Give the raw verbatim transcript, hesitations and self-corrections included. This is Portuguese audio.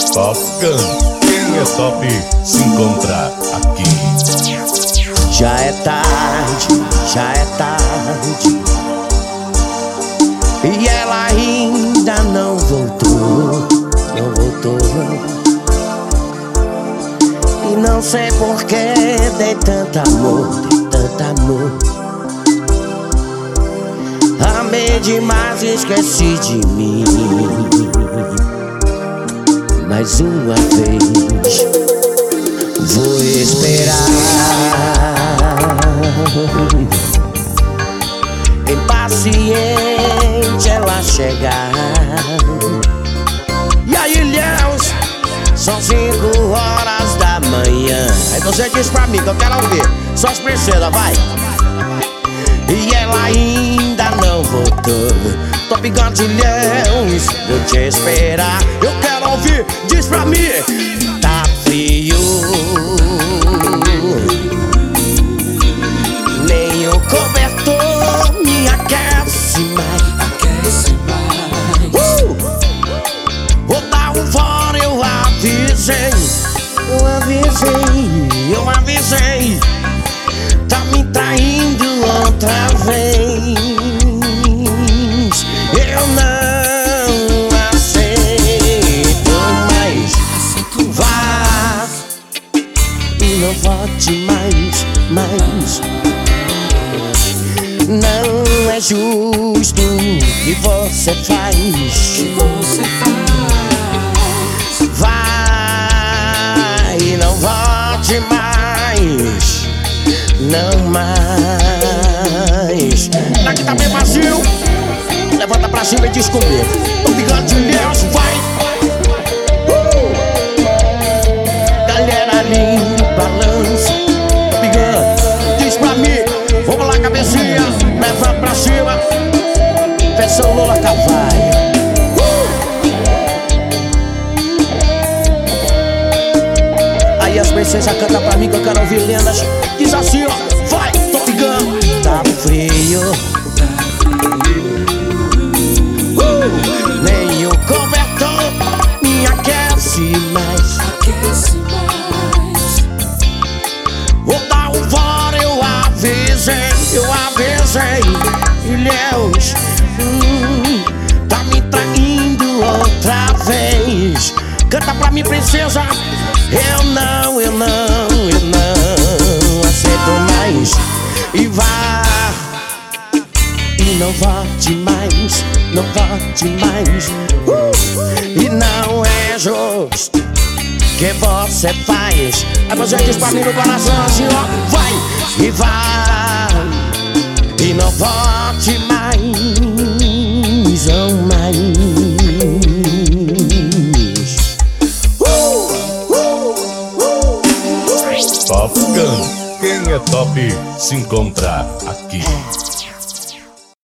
Top Gun, quem é top se encontra aqui. Já é tarde, já é tarde, e ela ainda não voltou, não voltou. E não sei porquê, dei tanto amor, dei tanto amor. Amei demais e esqueci de mim. Mais uma vez vou esperar, impaciente ela chegar. E aí, Ilhéus, são cinco horas da manhã. Aí você diz pra mim que eu quero ouvir só as princesas, vai. E ela ainda não voltou. Top Gun de Ilhéus, vou te esperar. Eu quero ouvir, diz pra mim. Tá frio, nem o cobertor me aquece mais. Aquece mais. uh! Vou dar um fora, eu avisei. Eu avisei, eu avisei. Tá me traindo outra vez. Eu não aceito mais. Vá e não volte mais, mais. Não é justo o que você faz. Você faz. Vai e não volte mais. Não mais. Daqui tá bem vazio. Levanta pra cima e diz comigo. Tô pegando de Ilhéus, vai. uh! Galera ali, balança. Tô pegando, diz pra mim. Vamos lá, cabecinha. Levanta pra cima. Versão Lola Carvalho. uh! Aí as princesas cantam pra mim que eu quero ouvir lendas. Diz assim, ó, vai, tô pegando. Tá frio, uh, nem o cobertor me aquece mais. Aquece mais. Vou dar um fora, eu avisei, eu avisei. Ilhéus, hum, tá me traindo outra vez. Canta pra mim, princesa. Eu não, eu não, eu não aceito mais. E vá e não volte mais, não volte mais. uh! E não é justo que você faz. Aí você diz pra mim no coração assim, ó, vai e vai e não volte mais, não mais. uh! Uh! Uh! Top Gun, quem é top se encontra aqui.